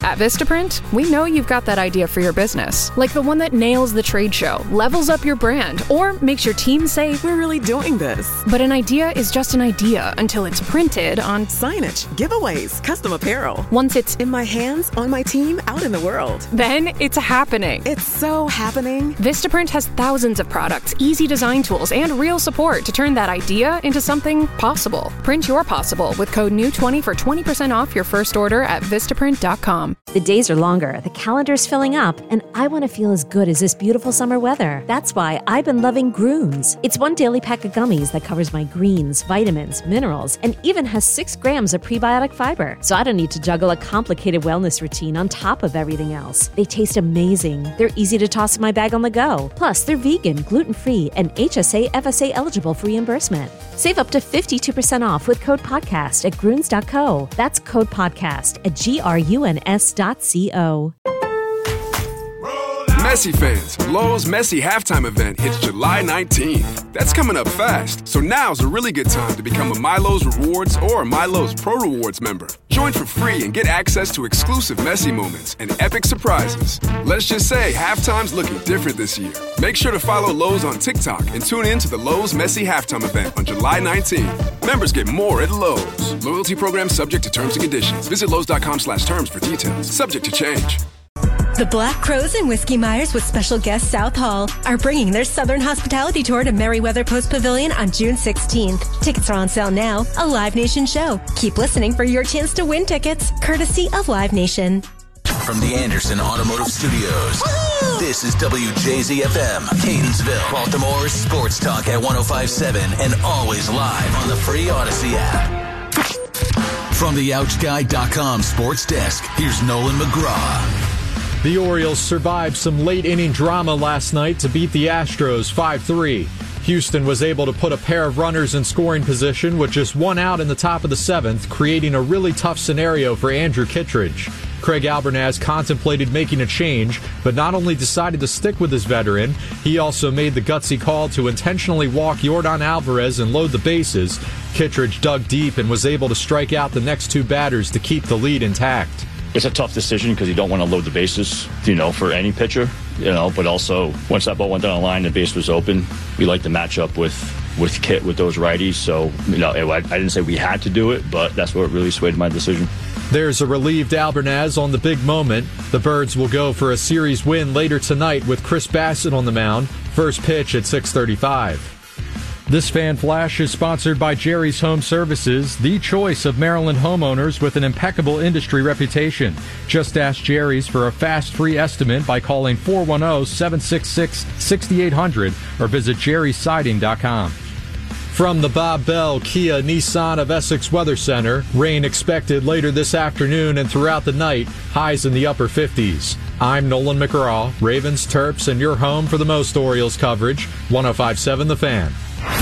At Vistaprint, we know you've got that idea for your business, like the one that nails the trade show, levels up your brand, or makes your team say, "We're really doing this." But an idea is just an idea until it's printed on signage, giveaways, custom apparel. Once it's in my hands, on my team, out in the world. Then it's happening. It's so happening. Vistaprint has thousands of products, easy design tools, and real support to turn that idea into something possible. Print your possible with code NEW20 for 20% off your first order at Vistaprint.com. The days are longer, the calendar's filling up, and I want to feel as good as this beautiful summer weather. That's why I've been loving Grooms. It's one daily pack of gummies that covers my greens, vitamins, minerals, and even has 6 grams of prebiotic fiber. So I don't need to juggle a complicated wellness routine on top of everything else. They taste amazing. They're easy to toss in my bag on the go. Plus, they're vegan, gluten-free, and HSA, FSA eligible for reimbursement. Save up to 52% off with code podcast at Gruns.co. That's code podcast at GRUNS.co. Messi fans, Lowe's Messi halftime event hits July 19th. That's coming up fast, so now's a really good time to become a MyLowe's Rewards or MyLowe's Pro Rewards member. Join for free and get access to exclusive Messi moments and epic surprises. Let's just say halftime's looking different this year. Make sure to follow Lowe's on TikTok and tune in to the Lowe's Messi halftime event on July 19th. Members get more at Lowe's. Loyalty program subject to terms and conditions. Visit Lowe's.com/terms for details. Subject to change. The Black Crows and Whiskey Myers with special guest South Hall are bringing their Southern Hospitality Tour to Merriweather Post Pavilion on June 16th. Tickets are on sale now. A Live Nation show. Keep listening for your chance to win tickets, courtesy of Live Nation. From the Anderson Automotive Studios, this is WJZFM, Catonsville, Baltimore's sports talk at 105.7 and always live on the free Odyssey app. From the OutGuy.com sports desk, here's Nolan McGraw. The Orioles survived some late-inning drama last night to beat the Astros 5-3. Houston was able to put a pair of runners in scoring position with just one out in the top of the 7th, creating a really tough scenario for Andrew Kittredge. Craig Albernaz contemplated making a change, but not only decided to stick with his veteran, he also made the gutsy call to intentionally walk Yordan Alvarez and load the bases. Kittredge dug deep and was able to strike out the next 2 batters to keep the lead intact. It's a tough decision because you don't want to load the bases, for any pitcher, but also once that ball went down the line, the base was open. We like to match up with Kit with those righties. So, I didn't say we had to do it, but that's what really swayed my decision. There's a relieved Albernaz on the big moment. The Birds will go for a series win later tonight with Chris Bassett on the mound. First pitch at 6:35. This Fan Flash is sponsored by Jerry's Home Services, the choice of Maryland homeowners with an impeccable industry reputation. Just ask Jerry's for a fast, free estimate by calling 410-766-6800 or visit jerrysiding.com. From the Bob Bell Kia Nissan of Essex Weather Center, rain expected later this afternoon and throughout the night, highs in the upper 50s. I'm Nolan McGraw, Ravens, Terps, and your home for the most Orioles coverage, 105.7 The Fan.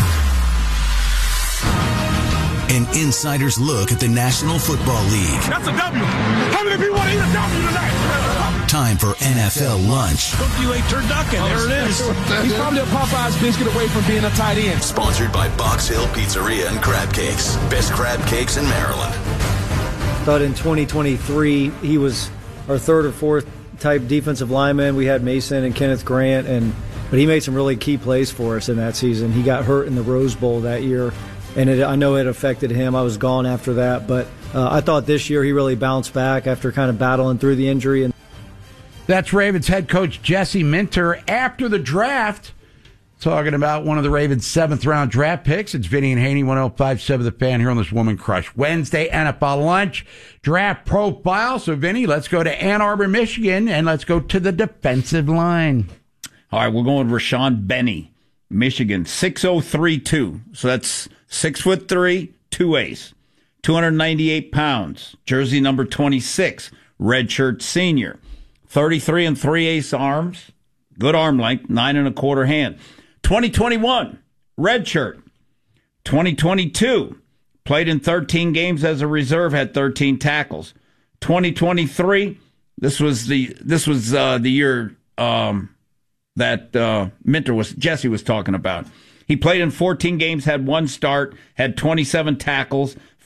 An insider's look at the National Football League. That's a W. How many people want to eat a W tonight? Time for NFL lunch. Cook you a turducken. There it is. He's probably a Popeye's biscuit away from being a tight end. Sponsored by Box Hill Pizzeria and Crab Cakes. Best crab cakes in Maryland. Thought in 2023 he was our 3rd or 4th type defensive lineman. We had Mason and Kenneth Grant, but he made some really key plays for us in that season. He got hurt in the Rose Bowl that year, and I know it affected him. I was gone after that, but I thought this year he really bounced back after kind of battling through the injury. That's Ravens head coach Jesse Minter after the draft, talking about one of the Ravens' 7th-round draft picks. It's Vinny and Haney, 105.7 The Fan here on this Woman Crush Wednesday. NFL lunch, draft profile. So, Vinny, let's go to Ann Arbor, Michigan, and let's go to the defensive line. All right, we're going with Rashawn Benny, Michigan, 6'0", so that's 6'3", 2 298 pounds. Jersey number 26, redshirt senior. 33 3/8 arms, good arm length, 9 1/4 hand. 2021, redshirt. 2022, played in 13 games as a reserve, had 13 tackles. 2023, this was the year that Jesse was talking about. He played in 14 games, had 1 start, had 27 tackles,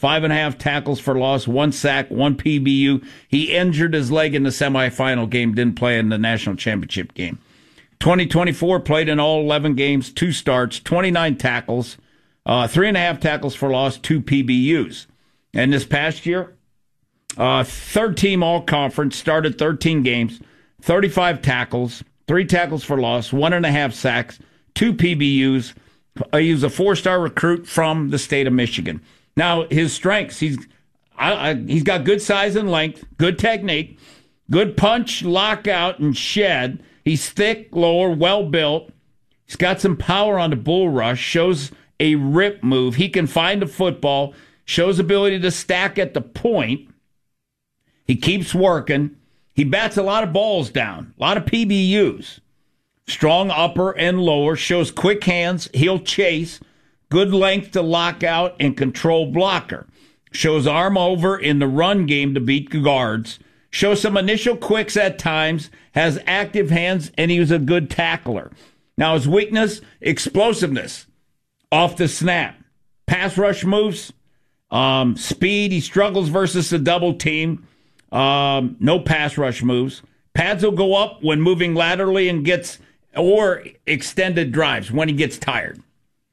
5.5 tackles for loss, 1 sack, 1 PBU. He injured his leg in the semifinal game, didn't play in the national championship game. 2024 played in all 11 games, 2 starts, 29 tackles, 3.5 tackles for loss, 2 PBUs. And this past year, third team all-conference, started 13 games, 35 tackles, 3 tackles for loss, 1.5 sacks, 2 PBUs. He was a 4-star recruit from the state of Michigan. Now, his strengths, he's got good size and length, good technique, good punch, lockout, and shed. He's thick, lower, well-built. He's got some power on the bull rush, shows a rip move. He can find the football, shows ability to stack at the point. He keeps working. He bats a lot of balls down, a lot of PBUs. Strong upper and lower, shows quick hands. He'll chase. Good length to lock out and control blocker. Shows arm over in the run game to beat guards. Shows some initial quicks at times. Has active hands, and he was a good tackler. Now, his weakness, explosiveness off the snap. Pass rush moves, speed. He struggles versus the double team. No pass rush moves. Pads will go up when moving laterally and or extended drives when he gets tired.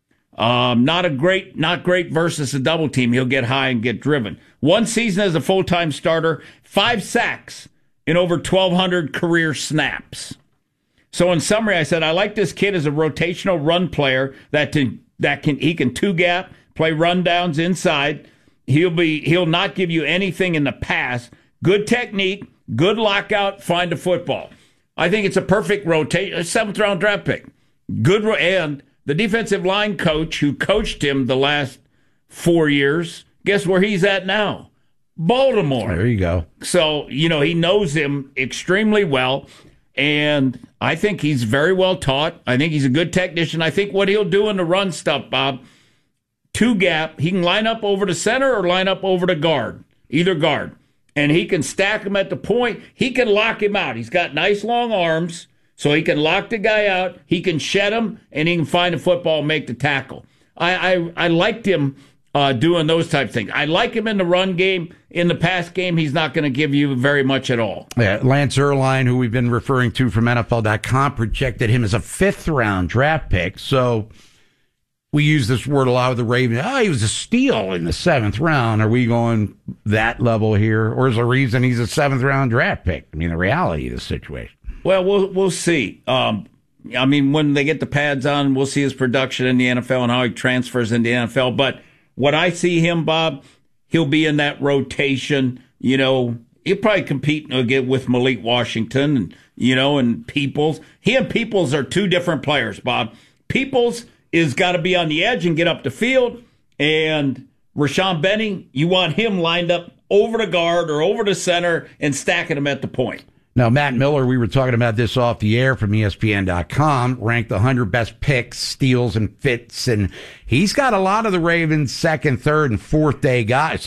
Not great versus a double team. He'll get high and get driven. 1 season as a full-time starter, 5 sacks in over 1,200 career snaps. So in summary, I said I like this kid as a rotational run player he can two-gap, play rundowns inside. He'll not give you anything in the pass. Good technique, good lockout, find a football. I think it's a perfect rotation, a 7th-round draft pick. And the defensive line coach who coached him the last 4 years, guess where he's at now? Baltimore. There you go. So, he knows him extremely well, and I think he's very well taught. I think he's a good technician. I think what he'll do in the run stuff, Bob, 2-gap, he can line up over to center or line up over to guard, either guard. And he can stack him at the point. He can lock him out. He's got nice long arms, so he can lock the guy out. He can shed him, and he can find the football and make the tackle. I liked him doing those type of things. I like him in the run game. In the pass game, he's not going to give you very much at all. Yeah, Lance Erline, who we've been referring to from NFL.com, projected him as a 5th-round draft pick. So we use this word a lot with the Ravens. He was a steal in the 7th round. Are we going that level here? Or is there a reason he's a 7th-round draft pick? I mean, the reality of the situation. Well, we'll see. When they get the pads on, we'll see his production in the NFL and how he transfers in the NFL. But what I see him, Bob, he'll be in that rotation. He'll probably compete with Malik Washington and Peoples. He and Peoples are 2 different players, Bob. Peoples is got to be on the edge and get up the field. And Rashawn Benny, you want him lined up over the guard or over the center and stacking him at the point. Now, Matt Miller, we were talking about this off the air from ESPN.com, ranked the 100 best picks, steals, and fits, and he's got a lot of the Ravens' second and third day guys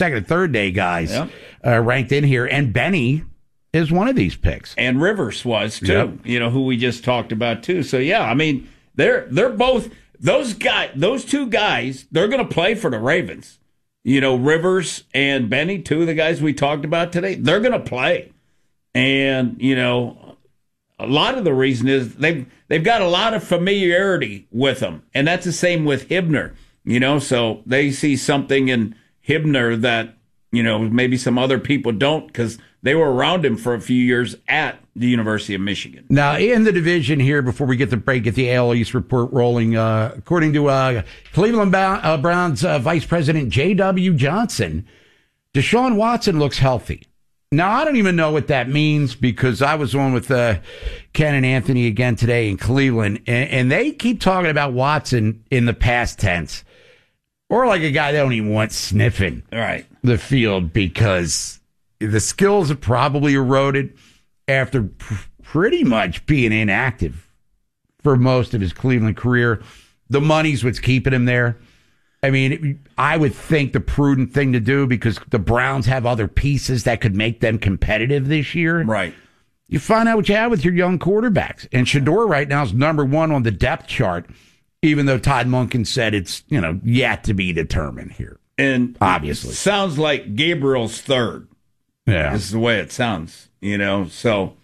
ranked in here, and Benny is one of these picks. And Rivers was, too, who we just talked about, too. So, yeah, they're both, those 2 guys, they're going to play for the Ravens. Rivers and Benny, 2 of the guys we talked about today, they're going to play. And, a lot of the reason is they've got a lot of familiarity with them. And that's the same with Hibner, so they see something in Hibner that, maybe some other people don't because they were around him for a few years at the University of Michigan. Now, in the division here, before we get the break, get the AL East report rolling, according to Cleveland Browns Vice President J.W. Johnson, Deshaun Watson looks healthy. Now, I don't even know what that means because I was on with Ken and Anthony again today in Cleveland, and they keep talking about Watson in the past tense, or like a guy they don't even want sniffing the field because the skills have probably eroded after pretty much being inactive for most of his Cleveland career. The money's what's keeping him there. I would think the prudent thing to do, because the Browns have other pieces that could make them competitive this year. Right. You find out what you have with your young quarterbacks. And Shedeur right now is number 1 on the depth chart, even though Todd Monken said it's, yet to be determined here. And obviously, sounds like Gabriel's third. Yeah, this is the way it sounds. So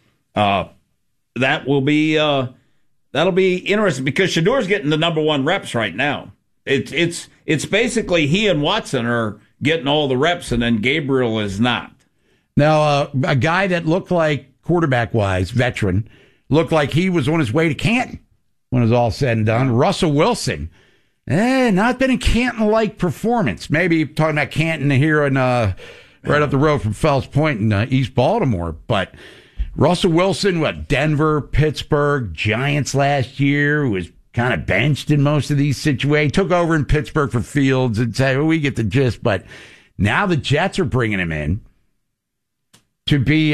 that will be that'll be interesting because Shedor's getting the number one reps right now. It's basically he and Watson are getting all the reps, and then Gabriel is not. Now, a guy that looked like quarterback-wise, veteran, looked like he was on his way to Canton when it was all said and done. Russell Wilson, not been a Canton-like performance. Maybe talking about Canton here in right up the road from Fells Point in East Baltimore, but Russell Wilson, Denver, Pittsburgh, Giants last year, who was kind of benched in most of these situations. Took over in Pittsburgh for Fields and said, we get the gist. But now the Jets are bringing him in to be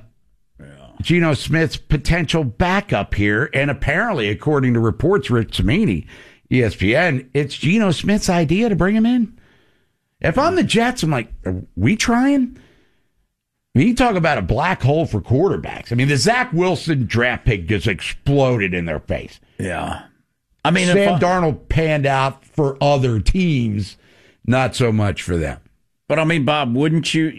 Geno Smith's potential backup here. And apparently, according to reports, Rich Cimini, ESPN, it's Geno Smith's idea to bring him in. If I'm the Jets, I'm like, are we trying? I mean, you talk about a black hole for quarterbacks. I mean, the Zach Wilson draft pick just exploded in their face. Yeah. I mean, Sam Darnold panned out for other teams, not so much for them. But I mean, Bob, wouldn't you?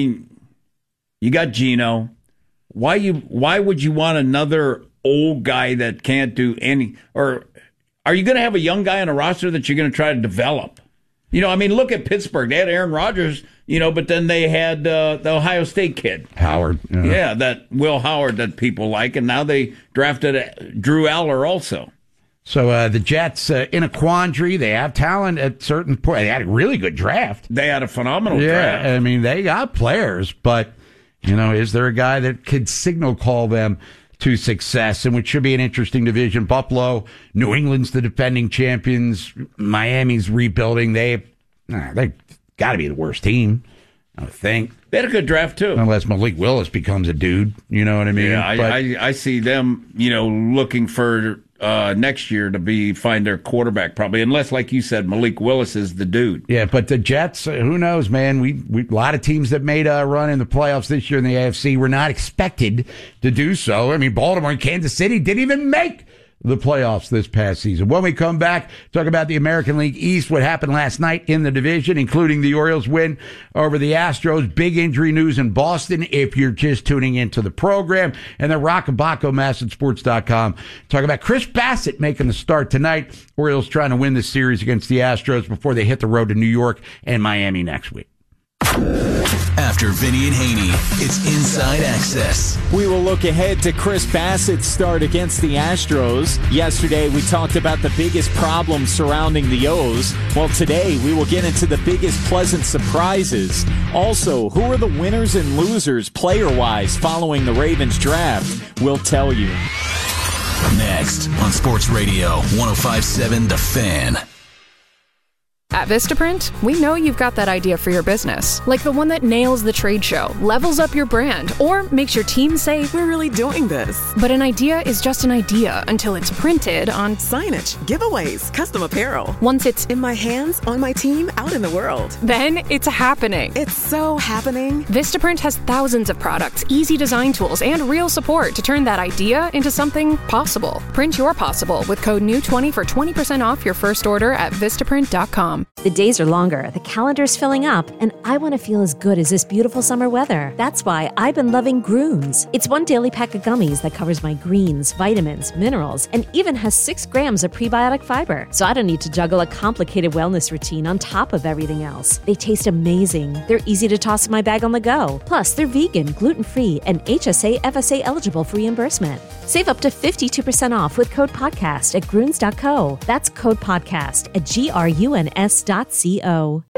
You got Geno. Why would you want another old guy that can't do any? Or are you going to have a young guy on a roster that you're going to try to develop? Look at Pittsburgh. They had Aaron Rodgers, but then they had the Ohio State kid. Howard. Yeah, that Will Howard that people like, and now they drafted Drew Aller also. So the Jets in a quandary. They have talent at certain points. They had a really good draft. They had a phenomenal draft. I mean, they got players, but, is there a guy that could signal call them to success, and which should be an interesting division? Buffalo, New England's the defending champions. Miami's rebuilding. They got to be the worst team, I would think. They had a good draft, too. Unless Malik Willis becomes a dude, you know what I mean? Yeah, I see them, looking for next year to find their quarterback, probably, unless, like you said, Malik Willis is the dude. Yeah, but the Jets, who knows, man? We a lot of teams that made a run in the playoffs this year in the AFC were not expected to do so. I mean, Baltimore and Kansas City didn't even make the playoffs this past season. When we come back, talk about the American League East, what happened last night in the division, including the Orioles win over the Astros, big injury news in Boston if you're just tuning into the program, and then Rockabaco, MASNsports.com. Talk about Chris Bassett making the start tonight. Orioles trying to win this series against the Astros before they hit the road to New York and Miami next week. After Vinny and Haney, it's Inside Access. We will look ahead to Chris Bassett's start against the Astros. Yesterday, we talked about the biggest problems surrounding the O's. Well, today, we will get into the biggest pleasant surprises. Also, who are the winners and losers player-wise following the Ravens draft? We'll tell you. Next on Sports Radio 105.7 The Fan. At Vistaprint, we know you've got that idea for your business, like the one that nails the trade show, levels up your brand, or makes your team say, "We're really doing this." But an idea is just an idea until it's printed on signage, giveaways, custom apparel. Once it's in my hands, on my team, out in the world. Then it's happening. It's so happening. Vistaprint has thousands of products, easy design tools, and real support to turn that idea into something possible. Print your possible with code NEW20 for 20% off your first order at Vistaprint.com. The days are longer, the calendar's filling up, and I want to feel as good as this beautiful summer weather. That's why I've been loving Grooms. It's one daily pack of gummies that covers my greens, vitamins, minerals, and even has 6 grams of prebiotic fiber. So I don't need to juggle a complicated wellness routine on top of everything else. They taste amazing. They're easy to toss in my bag on the go. Plus, they're vegan, gluten-free, and HSA, FSA eligible for reimbursement. Save up to 52% off with code podcast at Grooms.co. That's code podcast at GRUNS.co.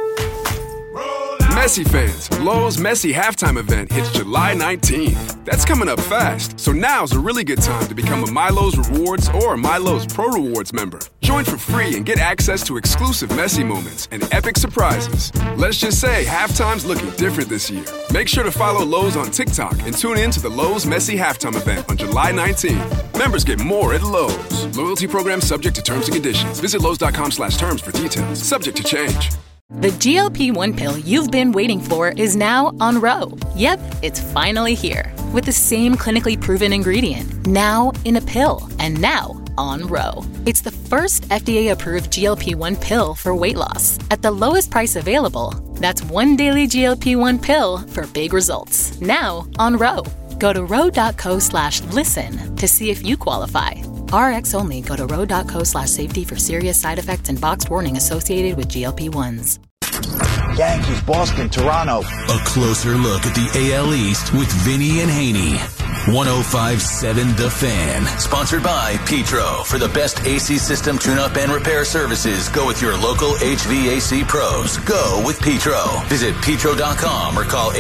Messi fans, Lowe's Messi halftime event hits July 19th. That's coming up fast, so now's a really good time to become a MyLowe's Rewards or MyLowe's Pro Rewards member. Join for free and get access to exclusive Messi moments and epic surprises. Let's just say halftime's looking different this year. Make sure to follow Lowe's on TikTok and tune in to the Lowe's Messi halftime event on July 19th. Members get more at Lowe's. Loyalty program subject to terms and conditions. Visit Lowe's.com/terms for details. Subject to change. The GLP-1 pill you've been waiting for is now on Ro. Yep, it's finally here. With the same clinically proven ingredient. Now in a pill. And now on Ro. It's the first FDA-approved GLP-1 pill for weight loss at the lowest price available. That's one daily GLP-1 pill for big results. Now on Ro. Go to ro.co/listen to see if you qualify. RX only. Go to ro.co/safety for serious side effects and boxed warning associated with GLP-1s. Yankees, Boston, Toronto. A closer look at the AL East with Vinny and Haney. 105.7 The Fan. Sponsored by Petro. For the best AC system tune-up and repair services, go with your local HVAC pros. Go with Petro. Visit petro.com or call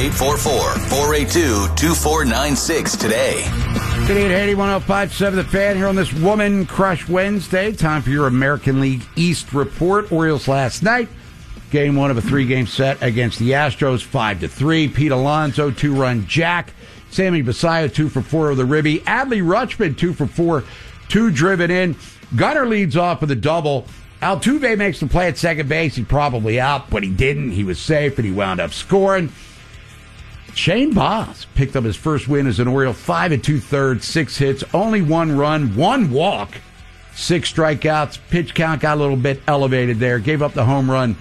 844-482-2496 today. Vinny and Haney, 105.7 The Fan here on this Woman Crush Wednesday. Time for your American League East report. Orioles last night. Game 1 of a 3-game set against the Astros, 5-3. Pete Alonso, 2-run jack. Sammy Basayo, 2 for 4 with the ribby. Adley Rutschman, 2 for 4, 2 driven in. Gunnar leads off with a double. Altuve makes the play at second base. He probably out, but he didn't. He was safe, and he wound up scoring. Shane Baz picked up his first win as an Oriole, 5 2/3, 6 hits, only 1 run, 1 walk, 6 strikeouts. Pitch count got a little bit elevated there. Gave up the home run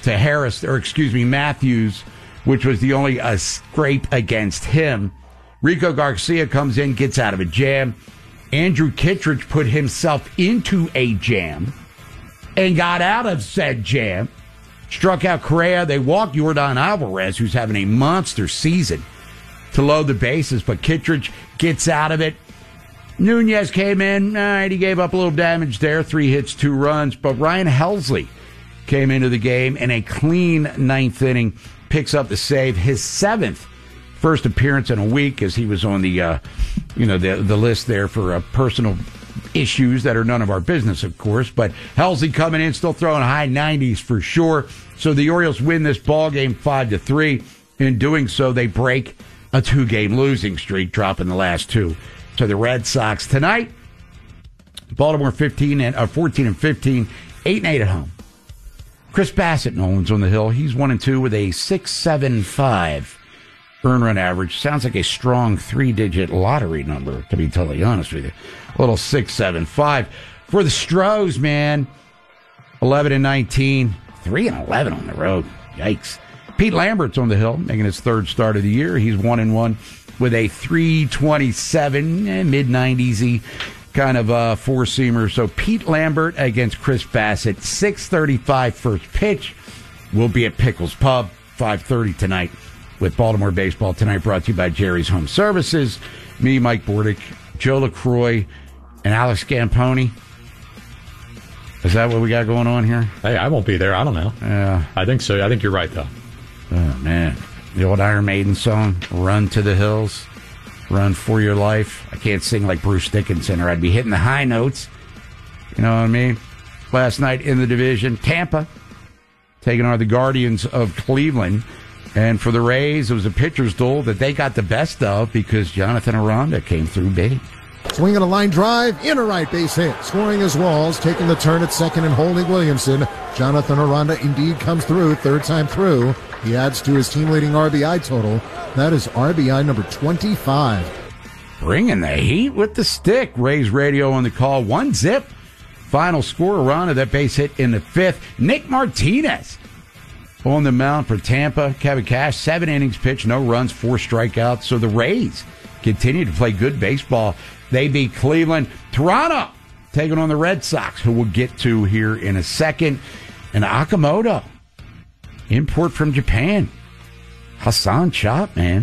to Matthews, which was the only scrape against him. Rico Garcia comes in, gets out of a jam. Andrew Kittredge put himself into a jam and got out of said jam. Struck out Correa. They walked Yordan Alvarez, who's having a monster season, to load the bases, but Kittredge gets out of it. Nunez came in. He gave up a little damage there. 3 hits, 2 runs. But Ryan Helsley came into the game in a clean 9th inning, picks up the save, his 7th first appearance in a week, as he was on the list there for personal issues that are none of our business, of course. But Helsley coming in, still throwing high 90s for sure. So the Orioles win this ball game 5-3. In doing so, they break a 2-game losing streak, dropping the last 2 to the Red Sox tonight. Baltimore 14 and 15, 8-8 at home. Chris Bassett, Nolan's on the hill. He's 1-2 with a 6.75 earn run average. Sounds like a strong 3-digit lottery number, to be totally honest with you. A little 6.75 for the Stros, man. 11-19, 3-11 on the road. Yikes. Pete Lambert's on the hill, making his 3rd start of the year. He's 1-1 with a 3.27, mid-90s-y kind of 4-seamer. So Pete Lambert against Chris Bassett, 6:35 first pitch. We'll be at Pickles Pub, 5:30 tonight with Baltimore Baseball Tonight, brought to you by Jerry's Home Services. Me, Mike Bordick, Joe LaCroix, and Alex Scamponi. Is that what we got going on here? Hey, I won't be there. I don't know. Yeah. I think so. I think you're right, though. Oh, man. The old Iron Maiden song, Run to the Hills, Run for Your Life. I can't sing like Bruce Dickinson, or I'd be hitting the high notes. You know what I mean? Last night in the division, Tampa taking on the Guardians of Cleveland. And for the Rays, it was a pitcher's duel that they got the best of because Jonathan Aranda came through big. Swinging a line drive, in a right base hit. Scoring as Walls, taking the turn at second and holding Williamson. Jonathan Aranda indeed comes through, 3rd time through. He adds to his team-leading RBI total. That is RBI number 25. Bringing the heat with the stick. Rays radio on the call, 1-0. Final score, Aranda, that base hit in the 5th. Nick Martinez on the mound for Tampa. Kevin Cash, 7 innings pitched, no runs, 4 strikeouts. So the Rays continue to play good baseball. They beat Cleveland. Toronto taking on the Red Sox, who we'll get to here in a second. And Okamoto, import from Japan. Hassan Chop, man.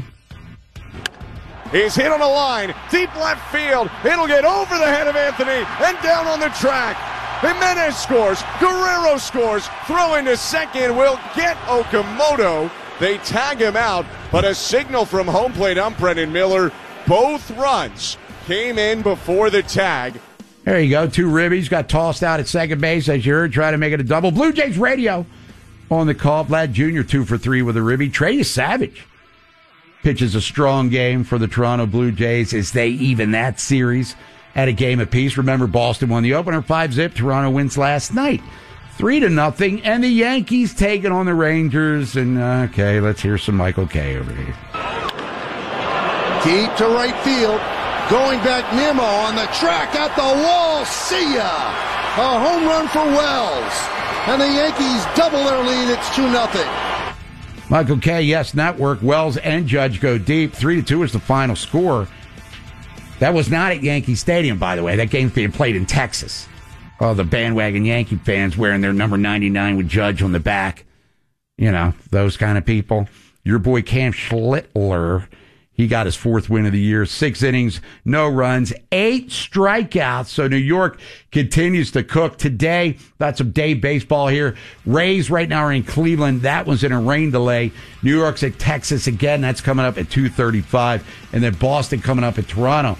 He's hit on a line, deep left field. It'll get over the head of Anthony and down on the track. Jimenez scores. Guerrero scores. Throw into second will get Okamoto. They tag him out, but a signal from home plate ump Brendan Miller. Both runs came in before the tag. There you go. 2 ribbies got tossed out at second base, as you heard, trying to make it a double. Blue Jays radio on the call. Vlad Jr. 2 for 3 with a ribby. Trey Savage pitches a strong game for the Toronto Blue Jays as they even that series at a game apiece. Remember, Boston won the opener 5-0. Toronto wins last night 3-0. And the Yankees taking on the Rangers. And, okay, let's hear some Michael Kay over here. Deep to right field. Going back, Nimmo on the track at the wall. See ya! A home run for Wells. And the Yankees double their lead. It's 2-0. Michael K., Yes Network. Wells and Judge go deep. 3-2 is the final score. That was not at Yankee Stadium, by the way. That game's being played in Texas. All the bandwagon Yankee fans wearing their number 99 with Judge on the back. You know, those kind of people. Your boy Cam Schlittler, he got his 4th win of the year. 6 innings, no runs, 8 strikeouts. So New York continues to cook. Today, got some day baseball here. Rays right now are in Cleveland. That was in a rain delay. New York's at Texas again. That's coming up at 2:35. And then Boston coming up at Toronto,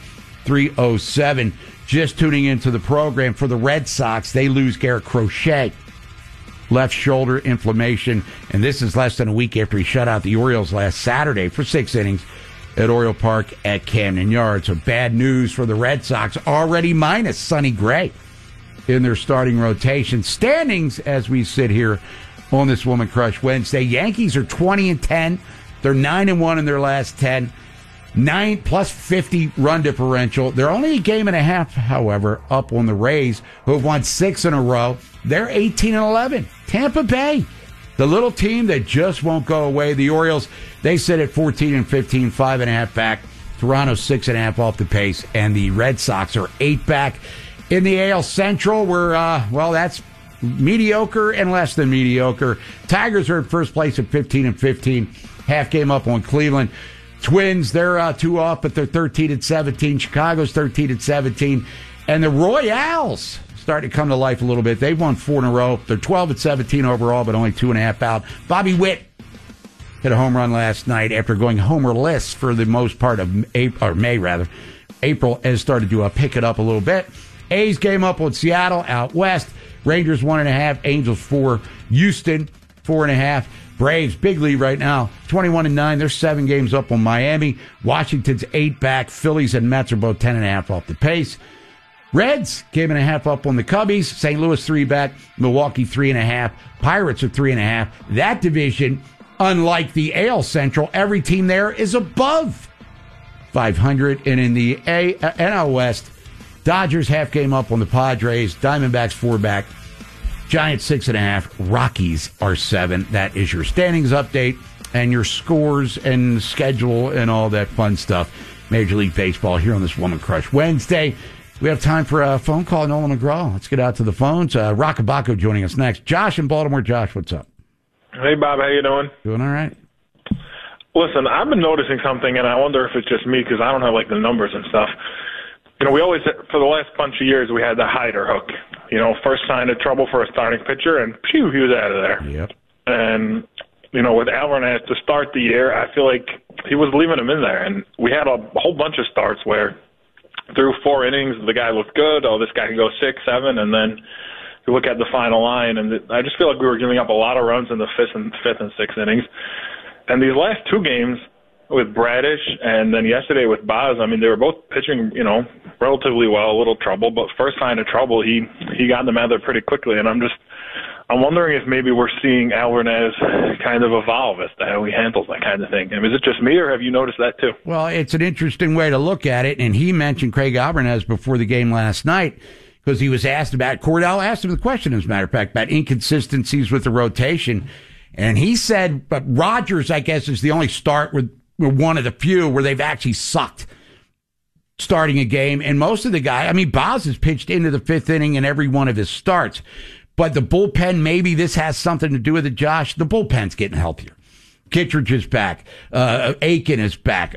3:07. Just tuning into the program for the Red Sox. They lose Garrett Crochet. Left shoulder inflammation. And this is less than a week after he shut out the Orioles last Saturday for 6 innings at Oriole Park at Camden Yards. So bad news for the Red Sox. Already minus Sonny Gray in their starting rotation. Standings as we sit here on this Woman Crush Wednesday. Yankees are 20-10. They're 9-1 in their last 10. 9 plus 50 run differential. They're only a game and a half, however, up on the Rays, who have won 6 in a row. They're 18-11. Tampa Bay, the little team that just won't go away. The Orioles, they sit at 14-15, 5.5 back. Toronto 6.5 off the pace, and the Red Sox are 8 back. In the AL Central, we're that's mediocre and less than mediocre. Tigers are in first place at 15-15, half game up on Cleveland. Twins, they're 2 off, but they're 13-17. Chicago's 13-17. And the Royals starting to come to life a little bit. They've won 4 in a row. They're 12-17 overall, but only 2.5 out. Bobby Witt hit a home run last night after going homerless for the most part of May. April has started to pick it up a little bit. A's game up on Seattle out west. Rangers 1.5. Angels 4. Houston 4.5. Braves, big lead right now, 21-9. They're 7 games up on Miami. Washington's 8 back. Phillies and Mets are both 10.5 off the pace. Reds, game and a half up on the Cubbies. St. Louis 3 back. Milwaukee 3.5. Pirates are 3.5. That division, unlike the AL Central, every team there is above 500. And in the NL West, Dodgers half game up on the Padres. Diamondbacks 4 back. Giants 6.5. Rockies are 7. That is your standings update and your scores and schedule and all that fun stuff. Major League Baseball here on this Woman Crush Wednesday. We have time for a phone call. Nolan McGraw. Let's get out to the phones. Rockabaco joining us next. Josh in Baltimore. Josh, what's up? Hey, Bob. How you doing? Doing all right. Listen, I've been noticing something, and I wonder if it's just me because I don't have, the numbers and stuff. You know, we always, for the last bunch of years, we had the hider hook. You know, first sign of trouble for a starting pitcher, and phew, he was out of there. Yep. And, with Alvarez to start the year, I feel like he was leaving him in there. And we had a whole bunch of starts where through 4 innings, the guy looked good. Oh, this guy can go 6, 7. And then you look at the final line, and I just feel like we were giving up a lot of runs in the fifth and 6th innings. And these last 2 games with Bradish and then yesterday with Baz, they were both pitching, relatively well, a little trouble. But first sign of trouble, he got them out there pretty quickly. And I'm wondering if maybe we're seeing Alvarez kind of evolve as to how he handles that kind of thing. Is it just me, or have you noticed that too? Well, it's an interesting way to look at it. And he mentioned Craig Alvarez before the game last night because he was asked about, Cordell asked him the question, as a matter of fact, about inconsistencies with the rotation. And he said, but Rogers, I guess, is the only start with one of the few where they've actually sucked starting a game. And most of the guys, Baz has pitched into the 5th inning in every one of his starts. But the bullpen, maybe this has something to do with it, Josh. The bullpen's getting healthier. Kittredge is back. Aiken is back.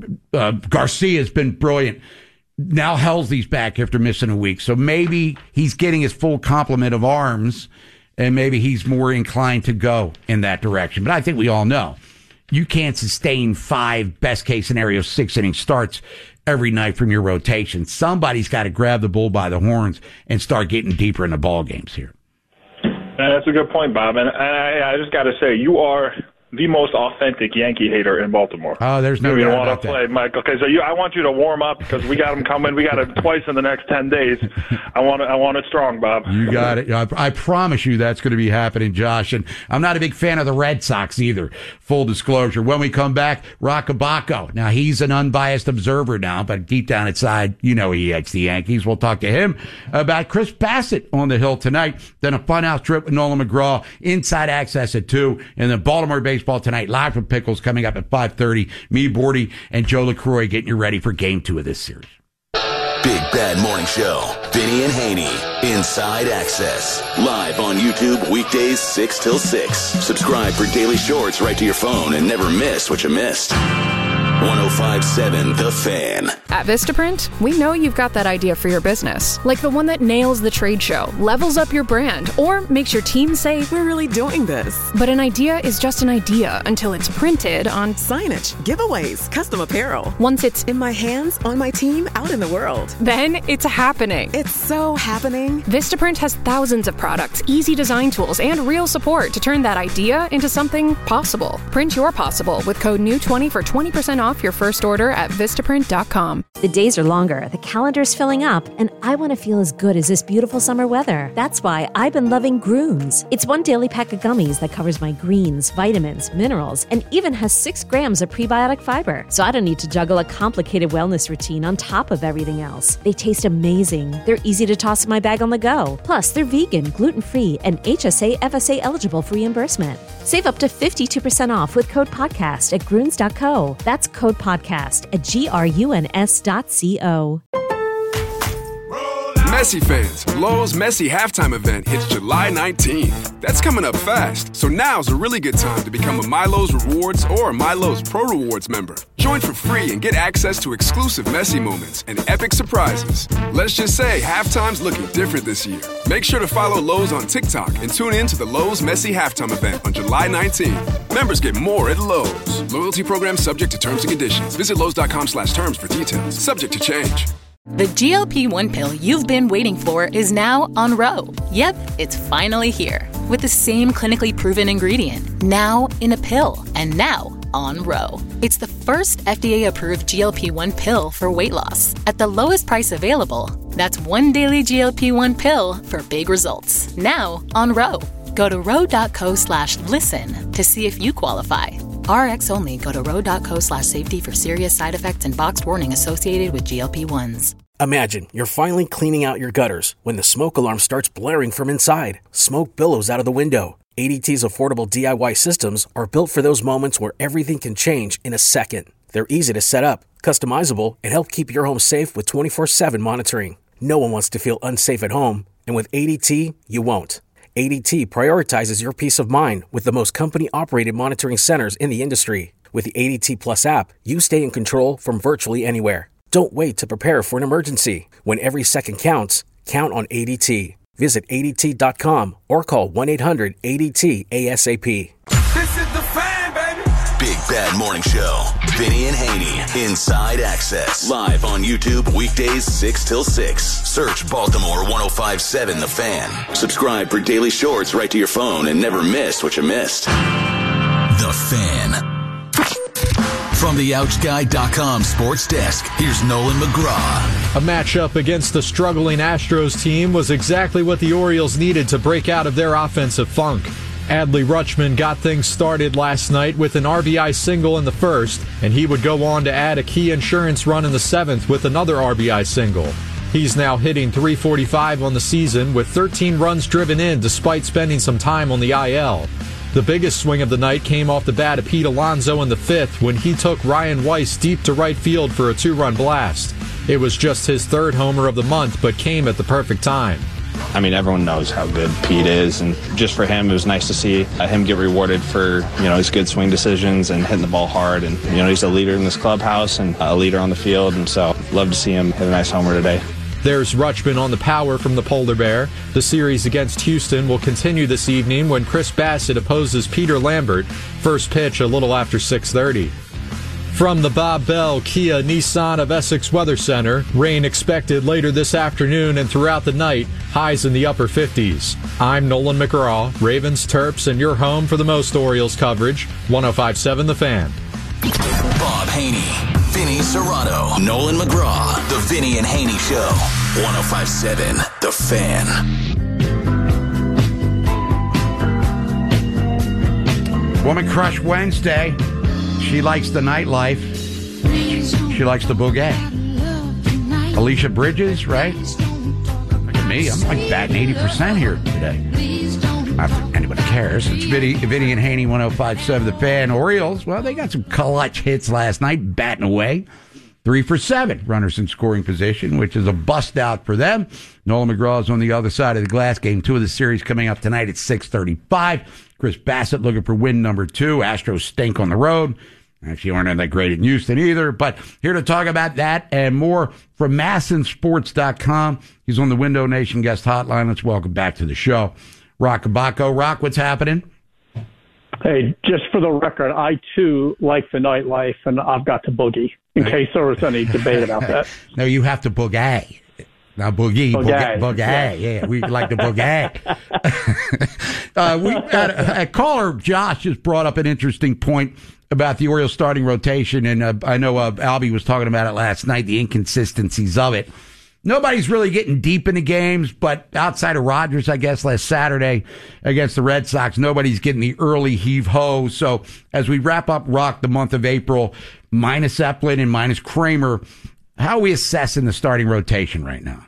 Garcia's been brilliant. Now Helsley's back after missing a week. So maybe he's getting his full complement of arms, and maybe he's more inclined to go in that direction. But I think we all know you can't sustain 5, best case scenario, 6-inning starts every night from your rotation. Somebody's got to grab the bull by the horns and start getting deeper in the ball games here. That's a good point, Bob. And I just got to say, you are the most authentic Yankee hater in Baltimore. Oh, there's no doubt about that. Play, Mike. Okay, so I want you to warm up because we got them coming. We got it twice in the next 10 days. I want it strong, Bob. You got it. I promise you that's going to be happening, Josh. And I'm not a big fan of the Red Sox either. Full disclosure. When we come back, Rockabacco. Now, he's an unbiased observer now, but deep down inside, he hates the Yankees. We'll talk to him about Chris Bassett on the Hill tonight. Then a funhouse trip with Nolan McGraw. Inside Access at 2. And then Baltimore Baseball tonight. Live from Pickles coming up at 5:30. Me, Bordy, and Joe LaCroix getting you ready for Game 2 of this series. Big Bad Morning Show. Vinny and Haney. Inside Access. Live on YouTube weekdays 6 till 6. Subscribe for daily shorts right to your phone and never miss what you missed. 105.7 The Fan. At Vistaprint, we know you've got that idea for your business, like the one that nails the trade show, levels up your brand, or makes your team say, "We're really doing this." But an idea is just an idea until it's printed on signage, giveaways, custom apparel. Once it's in my hands, on my team, out in the world. Then it's happening. It's so happening. Vistaprint has thousands of products, easy design tools, and real support to turn that idea into something possible. Print your possible with code NEW20 for 20% off your first order at Vistaprint.com. The days are longer, the calendar's filling up, and I want to feel as good as this beautiful summer weather. That's why I've been loving Grooms. It's one daily pack of gummies that covers my greens, vitamins, minerals, and even has 6 grams of prebiotic fiber. So I don't need to juggle a complicated wellness routine on top of everything else. They taste amazing. They're easy to toss in my bag on the go. Plus, they're vegan, gluten-free, and HSA, FSA eligible for reimbursement. Save up to 52% off with code podcast at Grunes.co. That's code podcast at GRUNS.co. Messi fans, Lowe's Messi halftime event hits July 19th. That's coming up fast, so now's a really good time to become a MyLowe's Rewards or MyLowe's Pro Rewards member. Join for free and get access to exclusive Messi moments and epic surprises. Let's just say halftime's looking different this year. Make sure to follow Lowe's on TikTok and tune in to the Lowe's Messi halftime event on July 19th. Members get more at Lowe's. Loyalty program subject to terms and conditions. Visit Lowe's.com/terms for details. Subject to change. The GLP-1 pill you've been waiting for is now on Ro. Yep, it's finally here. With the same clinically proven ingredient. Now in a pill. And now on Ro. It's the first FDA-approved GLP-1 pill for weight loss. At the lowest price available. That's one daily GLP-1 pill for big results. Now on Ro. Go to ro.co/listen to see if you qualify. RX only. Go to ro.co/safety for serious side effects and boxed warning associated with GLP-1s. Imagine you're finally cleaning out your gutters when the smoke alarm starts blaring from inside. Smoke billows out of the window. ADT's affordable DIY systems are built for those moments where everything can change in a second. They're easy to set up, customizable, and help keep your home safe with 24/7 monitoring. No one wants to feel unsafe at home, and with ADT, you won't. ADT prioritizes your peace of mind with the most company-operated monitoring centers in the industry. With the ADT Plus app, you stay in control from virtually anywhere. Don't wait to prepare for an emergency. When every second counts, count on ADT. Visit ADT.com or call 1-800-ADT-ASAP. This is the Fan, baby. Big Bad Morning Show. Vinny and Haney. Inside Access. Live on YouTube weekdays 6 till 6. Search Baltimore 105.7 The Fan. Subscribe for daily shorts right to your phone and never miss what you missed. The Fan. From the OutGuy.com sports desk, here's Nolan McGraw. A matchup against the struggling Astros team was exactly what the Orioles needed to break out of their offensive funk. Adley Rutschman got things started last night with an RBI single in the first, and he would go on to add a key insurance run in the seventh with another RBI single. He's now hitting .345 on the season with 13 runs driven in despite spending some time on the IL. The biggest swing of the night came off the bat of Pete Alonso in the fifth when he took Ryan Weiss deep to right field for a 2-run blast. It was just his third homer of the month, but came at the perfect time. I mean, everyone knows how good Pete is, and just for him, it was nice to see him get rewarded for, his good swing decisions and hitting the ball hard. And, he's a leader in this clubhouse and a leader on the field, and so love to see him hit a nice homer today. There's Rutschman on the power from the Polar Bear. The series against Houston will continue this evening when Chris Bassett opposes Peter Lambert. First pitch a little after 6:30. From the Bob Bell Kia Nissan of Essex Weather Center, rain expected later this afternoon and throughout the night, highs in the upper 50s. I'm Nolan McGraw, Ravens, Terps, and your home for the most Orioles coverage, 105.7 The Fan. Bob Haney, Vinny Serrato, Nolan McGraw, The Vinny and Haney Show, 105.7 The Fan. Woman Crush Wednesday. She likes the nightlife. She likes the bouquet. Alicia Bridges, right? Look at me. I'm like batting 80% here today. Not that anybody cares. It's Vinny and Haney, 105.7 The Fan. Orioles, well, they got some clutch hits last night, batting away. 3 for 7 runners in scoring position, which is a bust out for them. Nolan McGraw is on the other side of the glass. Game 2 of the series coming up tonight at 6:35. Chris Bassett looking for win number 2. Astros stink on the road. Actually, aren't that great in Houston either. But here to talk about that and more from MASNsports.com. He's on the Window Nation guest hotline. Let's welcome back to the show Rock Kabako. Rock, what's happening? Hey, just for the record, I too like the nightlife, and I've got to boogie, in case there was any debate about that. No, you have to boogie. Now, boogie. Yeah, we like the boogie. We had a caller, Josh, just brought up an interesting point about the Orioles starting rotation, and I know Albie was talking about it last night, the inconsistencies of it. Nobody's really getting deep into games, but outside of Rogers, I guess, last Saturday against the Red Sox, nobody's getting the early heave-ho. So as we wrap up the month of April, minus Eplin and minus Kramer, how are we assessing the starting rotation right now?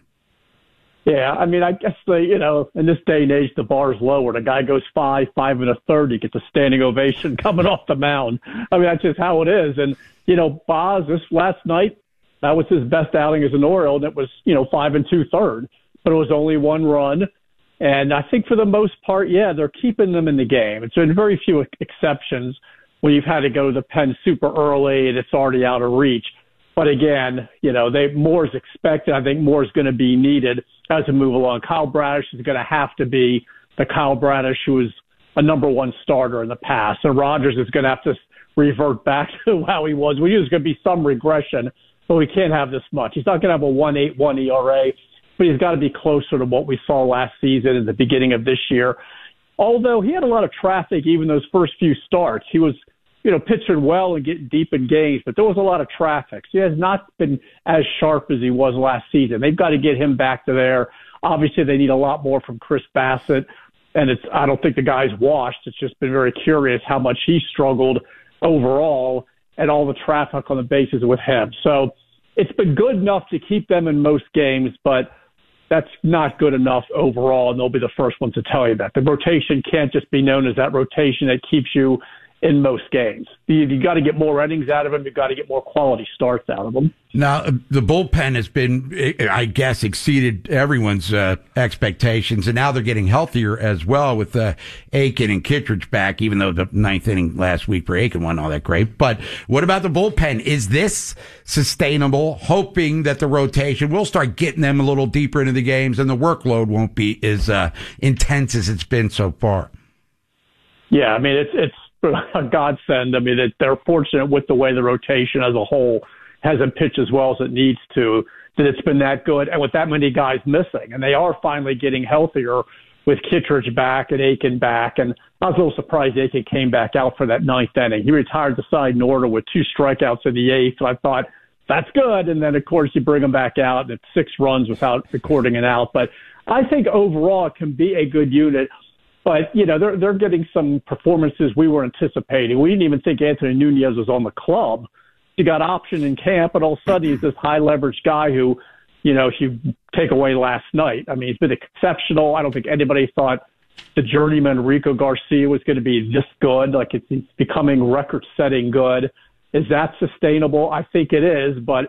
Yeah, I mean, I guess, in this day and age, the bar's lower. The guy goes 5 1/3, he gets a standing ovation coming off the mound. I mean, that's just how it is. And, Boz, this last night, that was his best outing as an Oriole, and it was, 5 2/3. But it was only 1 run. And I think for the most part, they're keeping them in the game. It's been very few exceptions when you've had to go to the pen super early and it's already out of reach. But again, more is expected. I think more is going to be needed as we move along. Kyle Bradish is going to have to be the Kyle Bradish who was a number 1 starter in the past. And Rogers is going to have to revert back to how he was. We knew there's going to be some regression, but we can't have this much. He's not going to have a 1.81 ERA, but he's got to be closer to what we saw last season at the beginning of this year. Although he had a lot of traffic even those first few starts. He was pitching well and getting deep in games, but there was a lot of traffic. So he has not been as sharp as he was last season. They've got to get him back to there. Obviously, they need a lot more from Chris Bassett, and I don't think the guy's washed. It's just been very curious how much he struggled overall and all the traffic on the bases with him. So it's been good enough to keep them in most games, but that's not good enough overall, and they'll be the first ones to tell you that. The rotation can't just be known as that rotation that keeps you in most games. You got to get more innings out of them. You've got to get more quality starts out of them. Now, the bullpen has been, I guess, exceeded everyone's expectations, and now they're getting healthier as well with Aiken and Kittredge back, even though the 9th inning last week for Aiken wasn't all that great. But what about the bullpen? Is this sustainable, hoping that the rotation will start getting them a little deeper into the games and the workload won't be as intense as it's been so far? Yeah, I mean, it's a godsend. I mean, they're fortunate with the way the rotation as a whole hasn't pitched as well as it needs to, that it's been that good, and with that many guys missing. And they are finally getting healthier with Kittredge back and Aiken back. And I was a little surprised Aiken came back out for that 9th inning. He retired the side in order with 2 strikeouts in the 8th, and I thought, that's good. And then, of course, you bring him back out, and it's 6 runs without recording an out. But I think overall it can be a good unit. But, they're getting some performances we were anticipating. We didn't even think Anthony Nunez was on the club. He got optioned in camp, and all of a sudden he's this high-leverage guy who, if you take away last night, I mean, he's been exceptional. I don't think anybody thought the journeyman Rico Garcia was going to be this good. Like, it's becoming record-setting good. Is that sustainable? I think it is, but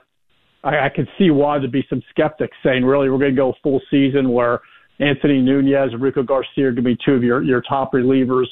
I can see why there'd be some skeptics saying, really, we're going to go full season where Anthony Nunez and Rico Garcia are going to be 2 of your top relievers.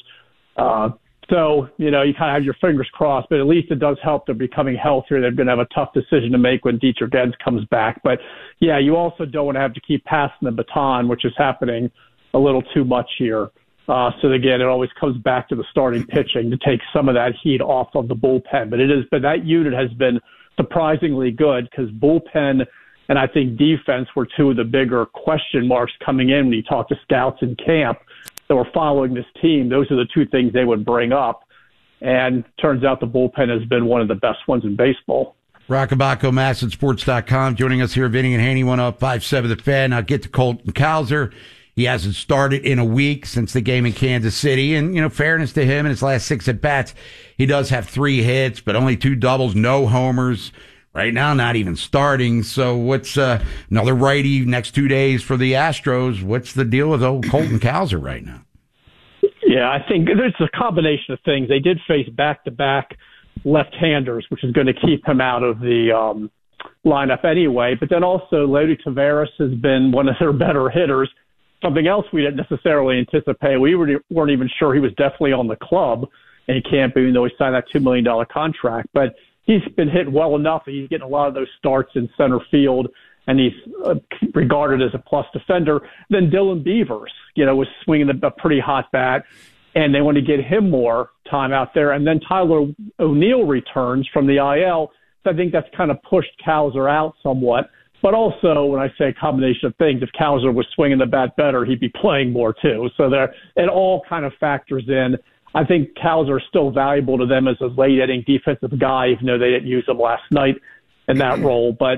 So, you kind of have your fingers crossed, but at least it does help. They're becoming healthier. They're going to have a tough decision to make when Dietrich Gens comes back. But, yeah, you also don't want to have to keep passing the baton, which is happening a little too much here So again, it always comes back to the starting pitching to take some of that heat off of the bullpen. But that unit has been surprisingly good because bullpen and I think defense were two of the bigger question marks coming in when you talk to scouts in camp that were following this team. Those are the two things they would bring up. And turns out the bullpen has been one of the best ones in baseball. Rockabacco, MASNsports.com, joining us here, Vinny and Haney, 105.7 The Fan. Now get to Colton Cowser. He hasn't started in a week since the game in Kansas City. And, fairness to him, in his last 6 at-bats, he does have 3 hits, but only 2 doubles, no homers. Right now, not even starting. So what's another righty next 2 days for the Astros? What's the deal with old Colton Cowser right now? Yeah, I think there's a combination of things. They did face back-to-back left-handers, which is going to keep him out of the lineup anyway. But then also, Leody Taveras has been one of their better hitters. Something else we didn't necessarily anticipate. We weren't even sure he was definitely on the club in camp, even though he signed that $2 million contract. But he's been hit well enough. He's getting a lot of those starts in center field, and he's regarded as a plus defender. Then Dylan Beavers, was swinging a pretty hot bat, and they want to get him more time out there. And then Tyler O'Neill returns from the IL, so I think that's kind of pushed Cowser out somewhat. But also, when I say a combination of things, if Cowser was swinging the bat better, he'd be playing more too. So it all kind of factors in. I think Cowser is still valuable to them as a late-inning defensive guy, even though they didn't use him last night in that role. But,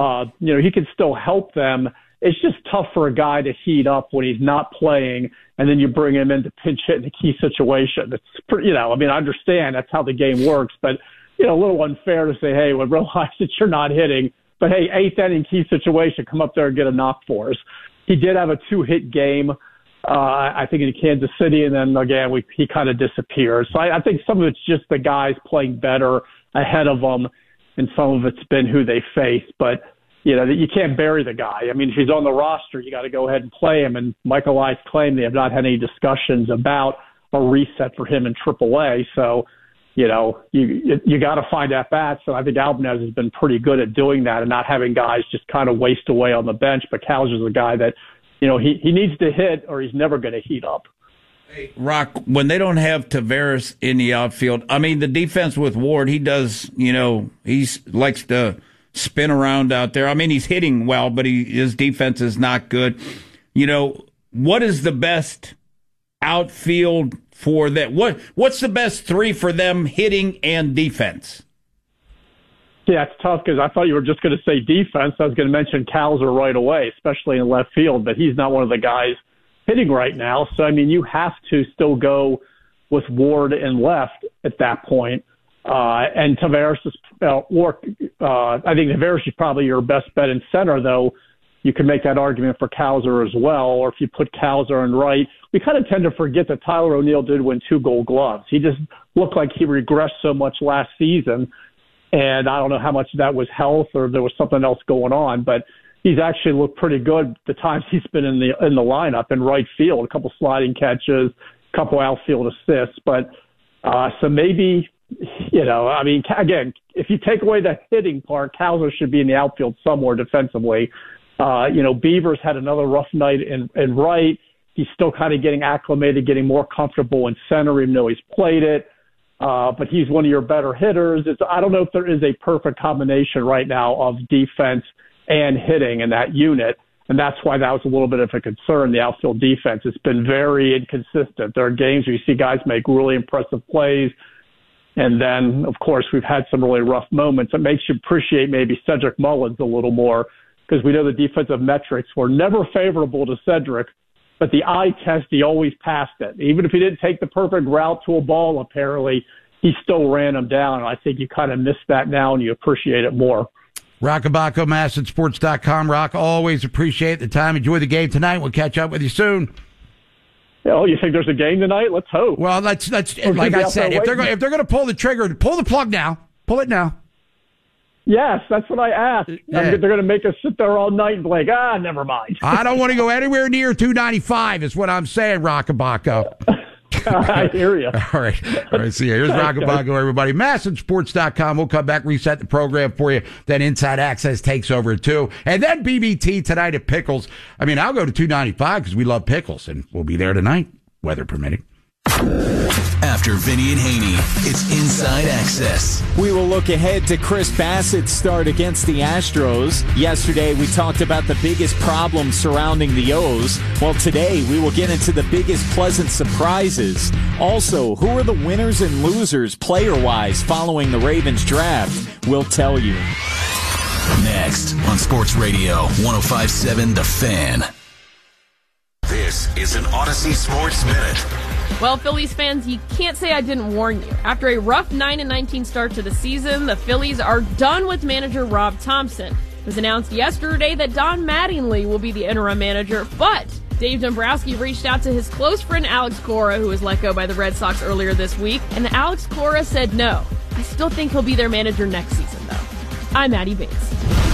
he can still help them. It's just tough for a guy to heat up when he's not playing, and then you bring him in to pinch hit in a key situation. It's pretty, I understand that's how the game works, but, a little unfair to say, hey, we realize that you're not hitting, but, hey, 8th inning key situation, come up there and get a knock for us. He did have a 2-hit game. I think in Kansas City, and then again he kind of disappeared. So I think some of it's just the guys playing better ahead of them, and some of it's been who they face. But you can't bury the guy. I mean, if he's on the roster, you got to go ahead and play him. And Michael Ice claimed they have not had any discussions about a reset for him in AAA. So you got to find at bats. So I think Albanese has been pretty good at doing that and not having guys just kind of waste away on the bench. But Cowser's a guy that. He needs to hit or he's never going to heat up. Hey, Rock, when they don't have Taveras in the outfield, the defense with Ward, he does, he likes to spin around out there. He's hitting well, but his defense is not good. What is the best outfield for that? What's the best 3 for them hitting and defense? Yeah, it's tough because I thought you were just going to say defense. I was going to mention Cowser right away, especially in left field, but he's not one of the guys hitting right now. So, you have to still go with Ward in left at that point. And Taveras is, I think Taveras is probably your best bet in center, though. You can make that argument for Cowser as well, or if you put Cowser in right. We kind of tend to forget that Tyler O'Neill did win 2 Gold Gloves. He just looked like he regressed so much last season. And I don't know how much of that was health or there was something else going on, but he's actually looked pretty good the times he's been in the lineup in right field, a couple sliding catches, a couple outfield assists. But so maybe, again, if you take away the hitting part, Cowser should be in the outfield somewhere defensively. Beavers had another rough night in right. He's still kind of getting acclimated, getting more comfortable in center, even though he's played it. But he's one of your better hitters. I don't know if there is a perfect combination right now of defense and hitting in that unit, and that's why that was a little bit of a concern, the outfield defense. It's been very inconsistent. There are games where you see guys make really impressive plays, and then, of course, we've had some really rough moments. It makes you appreciate maybe Cedric Mullins a little more because we know the defensive metrics were never favorable to Cedric, but the eye test, he always passed it. Even if he didn't take the perfect route to a ball, apparently, he still ran him down. And I think you kind of miss that now and you appreciate it more. Rockabacco, MASNsports.com. Rock, always appreciate the time. Enjoy the game tonight. We'll catch up with you soon. Oh, you think there's a game tonight? Let's hope. Well, let's like I said, if they're going to pull the trigger, pull the plug now. Pull it now. Yes, that's what I asked. Yeah. They're going to make us sit there all night and be like, never mind. I don't want to go anywhere near 295 is what I'm saying, Rockabacco. I hear you. All right. See you. Here's Rockabacco, everybody. MASNsports.com. We'll come back, reset the program for you. Then Inside Access takes over, too. And then BBT tonight at Pickles. I'll go to 295 because we love pickles, and we'll be there tonight. weather permitting. After Vinny and Haney, it's Inside Access. We will look ahead to Chris Bassett's start against the Astros. Yesterday, we talked about the biggest problems surrounding the O's. Well, today, we will get into the biggest pleasant surprises. Also, who are the winners and losers player-wise following the Ravens draft? We'll tell you. Next on Sports Radio 105.7 The Fan. This is an Odyssey Sports Minute. Well, Phillies fans, you can't say I didn't warn you. After a rough 9-19 start to the season, the Phillies are done with manager Rob Thompson. It was announced yesterday that Don Mattingly will be the interim manager, but Dave Dombrowski reached out to his close friend Alex Cora, who was let go by the Red Sox earlier this week, and Alex Cora said no. I still think he'll be their manager next season, though. I'm Maddie Bates.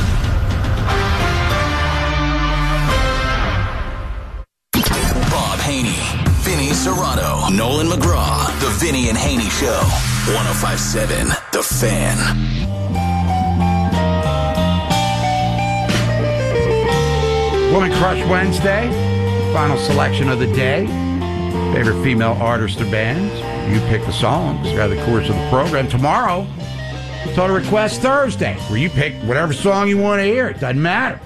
Bob Haney, Vinny Serrato, Nolan McGraw, The Vinny and Haney Show. 105.7 The Fan. Woman Crush Wednesday, final selection of the day. Favorite female artists or bands. You pick the songs throughout the course of the program. Tomorrow, it's Total Request Thursday, where you pick whatever song you want to hear. It doesn't matter.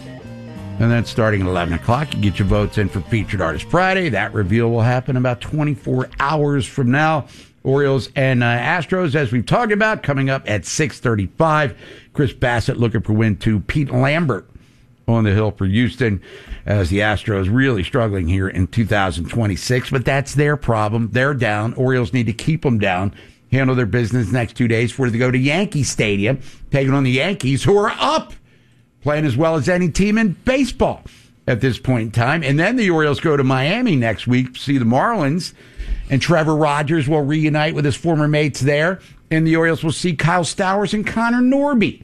And then starting at 11 o'clock, you get your votes in for Featured Artist Friday. That reveal will happen about 24 hours from now. Orioles and Astros, as we've talked about, coming up at 6:35. Chris Bassett looking for win 2. Pete Lambert on the hill for Houston, as the Astros really struggling here in 2026. But that's their problem. They're down. Orioles need to keep them down. Handle their business next 2 days before they go to Yankee Stadium, taking on the Yankees, who are up, playing as well as any team in baseball at this point in time. And then the Orioles go to Miami next week to see the Marlins, and Trevor Rogers will reunite with his former mates there, and the Orioles will see Kyle Stowers and Connor Norby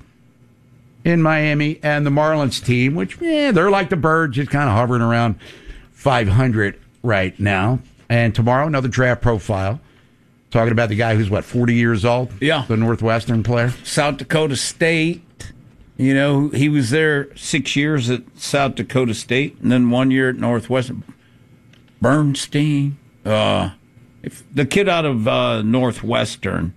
in Miami, and the Marlins team, which, they're like the Birds, just kind of hovering around 500 right now. And tomorrow, another draft profile. Talking about the guy who's, 40 years old? Yeah. The Northwestern player. South Dakota State. You know, he was there 6 years at South Dakota State and then 1 year at Northwestern. Bernstein. If the kid out of Northwestern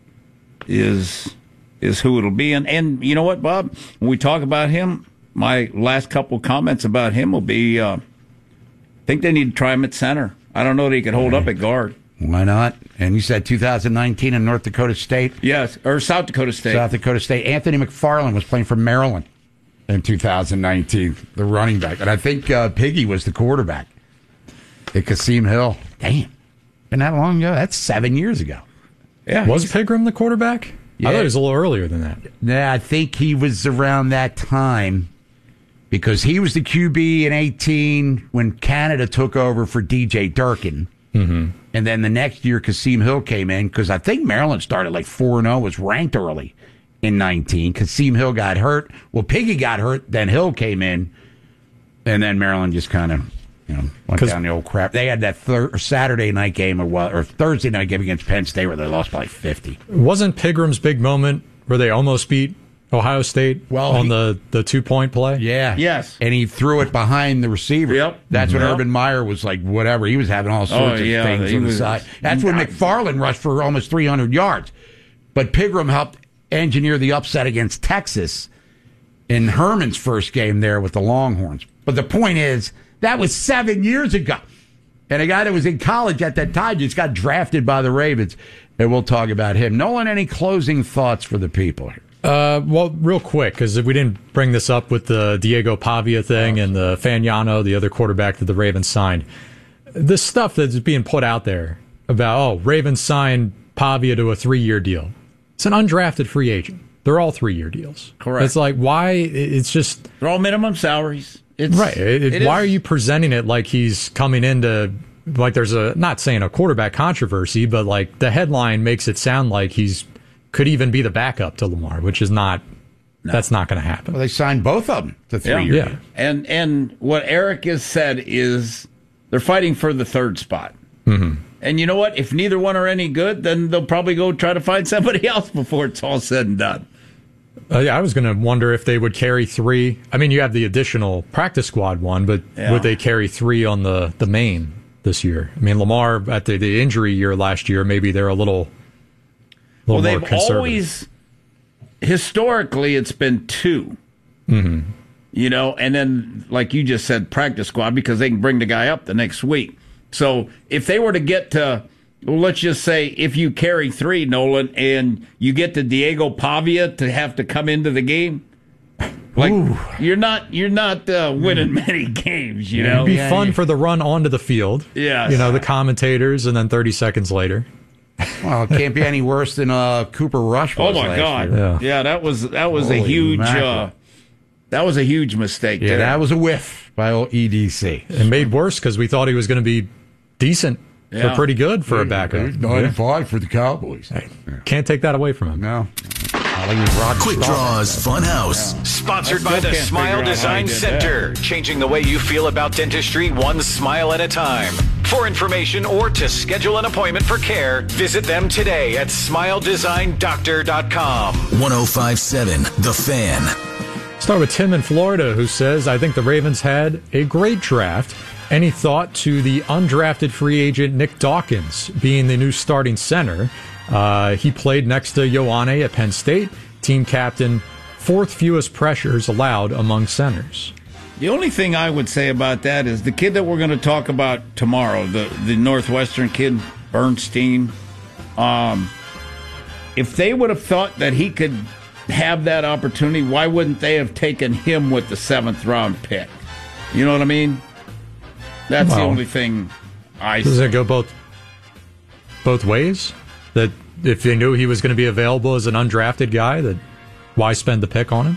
is who it'll be. And you know what, Bob? When we talk about him, my last couple comments about him will be, I think they need to try him at center. I don't know that he could hold up at guard. Why not? And you said 2019 in North Dakota State? Yes, or South Dakota State. South Dakota State. Anthony McFarland was playing for Maryland in 2019, the running back. And I think Piggy was the quarterback at Kasim Hill. Damn. Been that long ago? That's 7 years ago. Yeah. Was Pigram the quarterback? Yeah. I thought he was a little earlier than that. Yeah, I think he was around that time because he was the QB in 18 when Canada took over for DJ Durkin. Mm-hmm. And then the next year, Kasim Hill came in because I think Maryland started 4-0, was ranked early in 19. Kasim Hill got hurt. Well, Piggy got hurt, then Hill came in, and then Maryland just kind of went down the old crap. They had that Saturday night game or Thursday night game against Penn State where they lost by 50. Wasn't Pigram's big moment where they almost beat Ohio State on the 2-point play? Yeah. Yes. And he threw it behind the receiver. Yep. That's when Urban Meyer was whatever. He was having all sorts of things on the side. That's when McFarland rushed for almost 300 yards. But Pigram helped engineer the upset against Texas in Herman's first game there with the Longhorns. But the point is, that was 7 years ago. And a guy that was in college at that time just got drafted by the Ravens. And we'll talk about him. Nolan, any closing thoughts for the people here? Well, real quick, because we didn't bring this up with the Diego Pavia thing and the Fagnano, the other quarterback that the Ravens signed. The stuff that's being put out there about, Ravens signed Pavia to a 3-year deal. It's an undrafted free agent. They're all 3-year deals. Correct. It's like, why? It's just... They're all minimum salaries. Why are you presenting it like he's coming into... there's not saying a quarterback controversy, but the headline makes it sound like he's could even be the backup to Lamar, which is not. No. That's not going to happen. Well, they signed both of them to 3-year deal. And what Eric has said is they're fighting for the third spot. Mm-hmm. And you know what? If neither one are any good, then they'll probably go try to find somebody else before it's all said and done. I was going to wonder if they would carry 3. I mean, you have the additional practice squad one, but would they carry 3 on the main this year. I mean, Lamar at the injury year last year, maybe they're a little more they've conservative. Always, historically, it's been 2. Mm-hmm. And then, like you just said, practice squad, because they can bring the guy up the next week. So if they were to get to, let's just say, if you carry 3, Nolan, and you get to Diego Pavia to have to come into the game, like you're not winning many games. It'd be fun for the run onto the field. Yeah, the commentators, and then 30 seconds later. Well, it can't be any worse than Cooper Rush was. Oh my God! Yeah, that was a huge. That was a huge mistake. Yeah, that was a whiff by old EDC. And made worse because we thought he was going to be decent or pretty good for a backup. 95 for the Cowboys. Can't take that away from him. No. Quick Draws Funhouse. Sponsored by the Smile Design Center. Changing the way you feel about dentistry one smile at a time. For information or to schedule an appointment for care, visit them today at smiledesignDoctor.com. 105.7 The Fan. Start with Tim in Florida, who says, I think the Ravens had a great draft. Any thought to the undrafted free agent Nick Dawkins being the new starting center? He played next to Ioane at Penn State, team captain, 4th fewest pressures allowed among centers. The only thing I would say about that is the kid that we're going to talk about tomorrow, the Northwestern kid, Bernstein, if they would have thought that he could have that opportunity, why wouldn't they have taken him with the 7th round pick? You know what I mean? That's the only thing I Does it go both ways? That if they knew he was going to be available as an undrafted guy, that why spend the pick on him?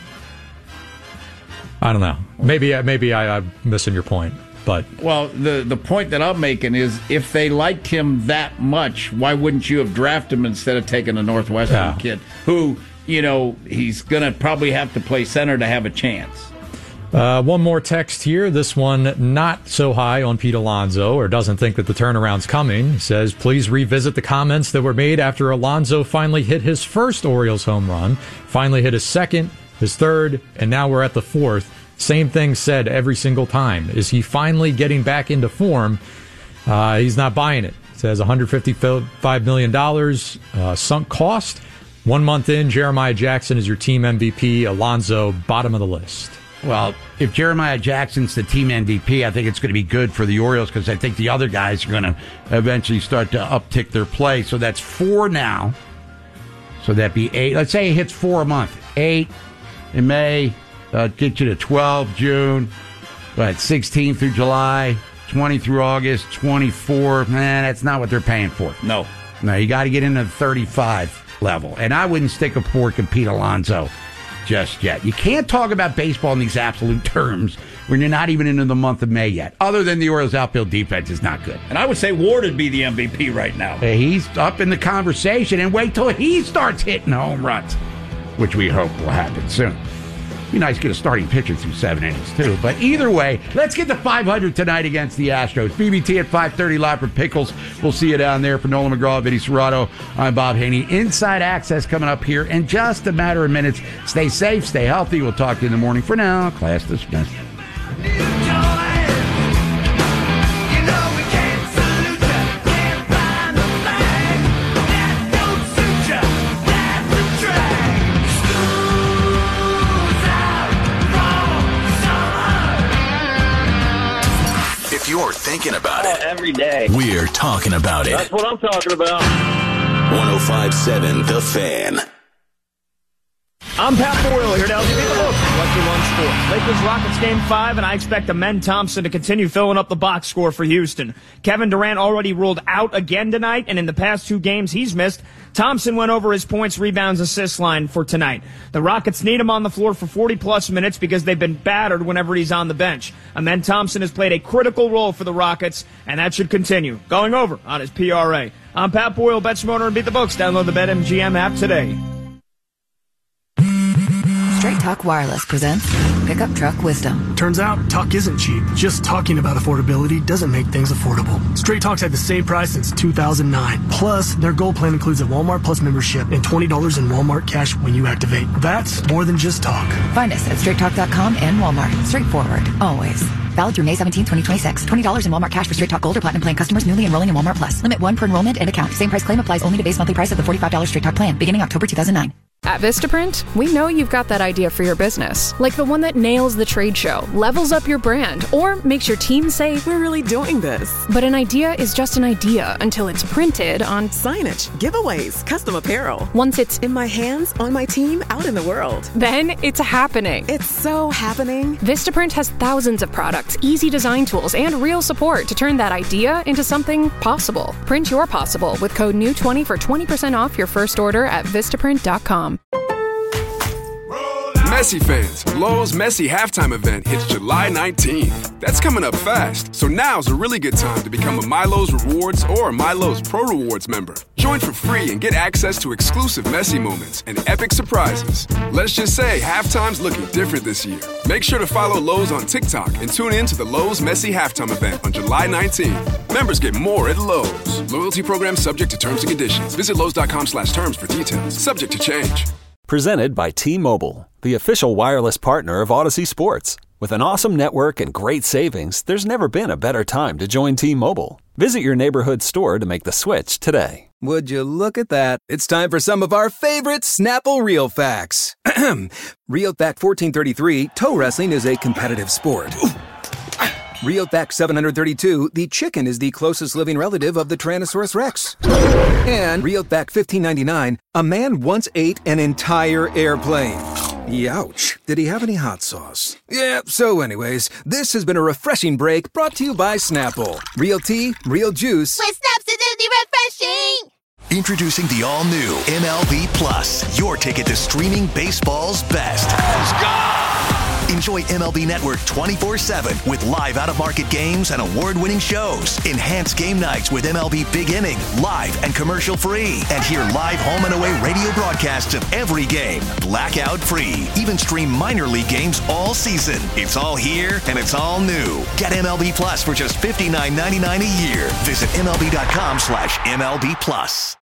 I don't know. Maybe I'm missing your point. But well, the point that I'm making is if they liked him that much, why wouldn't you have drafted him instead of taking a Northwestern kid who, he's going to probably have to play center to have a chance? One more text here. This one not so high on Pete Alonso, or doesn't think that the turnaround's coming. He says, please revisit the comments that were made after Alonso finally hit his first Orioles home run, finally hit his 2nd, his 3rd, and now we're at the 4th. Same thing said every single time. Is he finally getting back into form? He's not buying it. It says $155 million sunk cost. 1 month in, Jeremiah Jackson is your team MVP. Alonso, bottom of the list. Well, if Jeremiah Jackson's the team MVP, I think it's going to be good for the Orioles because I think the other guys are going to eventually start to uptick their play. So that's 4 now. So that'd be 8. Let's say he hits 4 a month. 8 in May, get you to 12 June, 16 through July, 20 through August, 24. That's not what they're paying for. No, you got to get into the 35 level. And I wouldn't stick a fork in Pete Alonso just yet. You can't talk about baseball in these absolute terms when you're not even into the month of May yet, other than the Orioles' outfield defense is not good. And I would say Ward would be the MVP right now. He's up in the conversation, and wait till he starts hitting home runs, which we hope will happen soon. Be nice to get a starting pitcher through 7 innings, too. But either way, let's get to 500 tonight against the Astros. BBT at 5:30 live for Pickles. We'll see you down there. For Nolan McGraw, Vinny Serrato, I'm Bob Haney. Inside Access coming up here in just a matter of minutes. Stay safe, stay healthy. We'll talk to you in the morning. For now, class dismissed. If you're thinking about it every day, we're talking about it. That's what I'm talking about. 105.7 The Fan. I'm Pat Boyle here to help you get a look at what you lunch for. Lakers Rockets Game 5, and I expect Amen Thompson to continue filling up the box score for Houston. Kevin Durant already ruled out again tonight, and in the past 2 games he's missed, Thompson went over his points, rebounds, assist line for tonight. The Rockets need him on the floor for 40-plus minutes because they've been battered whenever he's on the bench. Amen Thompson has played a critical role for the Rockets, and that should continue. Going over on his PRA. I'm Pat Boyle, Bet Smarter and Beat the Books. Download the BetMGM app today. Straight Talk Wireless presents Pickup Truck Wisdom. Turns out, talk isn't cheap. Just talking about affordability doesn't make things affordable. Straight Talk's had the same price since 2009. Plus, their Gold plan includes a Walmart Plus membership and $20 in Walmart cash when you activate. That's more than just talk. Find us at straighttalk.com and Walmart. Straightforward, always. Valid through May 17, 2026. $20 in Walmart cash for Straight Talk Gold or Platinum plan customers newly enrolling in Walmart Plus. Limit 1 per enrollment and account. Same price claim applies only to base monthly price of the $45 Straight Talk plan, beginning October 2009. At Vistaprint, we know you've got that idea for your business, like the one that nails the trade show, levels up your brand, or makes your team say, "We're really doing this." But an idea is just an idea until it's printed on signage, giveaways, custom apparel. Once it's in my hands, on my team, out in the world. Then it's happening. It's so happening. Vistaprint has thousands of products, easy design tools, and real support to turn that idea into something possible. Print your possible with code NEW20 for 20% off your first order at Vistaprint.com. Messi fans, Lowe's Messi halftime event hits July 19th. That's coming up fast, so now's a really good time to become a Milo's Rewards or Milo's Pro Rewards member. Join for free and get access to exclusive Messi moments and epic surprises. Let's just say halftime's looking different this year. Make sure to follow Lowe's on TikTok and tune in to the Lowe's Messi halftime event on July 19th. Members get more at Lowe's. Loyalty program subject to terms and conditions. Visit Lowe's.com/terms for details. Subject to change. Presented by T-Mobile, the official wireless partner of Odyssey Sports. With an awesome network and great savings, there's never been a better time to join T-Mobile. Visit your neighborhood store to make the switch today. Would you look at that? It's time for some of our favorite Snapple Real Facts. Real Fact 1433, toe wrestling is a competitive sport. Real Fact 732, the chicken is the closest living relative of the Tyrannosaurus Rex. And Real Fact 1599, a man once ate an entire airplane. Youch. Did he have any hot sauce? Yeah, so anyways, this has been a refreshing break brought to you by Snapple. Real tea, real juice. With Snaps, it's refreshing! Introducing the all-new MLB Plus, your ticket to streaming baseball's best. Let's go! Enjoy MLB Network 24/7 with live out-of-market games and award-winning shows. Enhance game nights with MLB Big Inning, live and commercial-free. And hear live home and away radio broadcasts of every game, blackout-free. Even stream minor league games all season. It's all here and it's all new. Get MLB Plus for just $59.99 a year. Visit MLB.com/MLB Plus.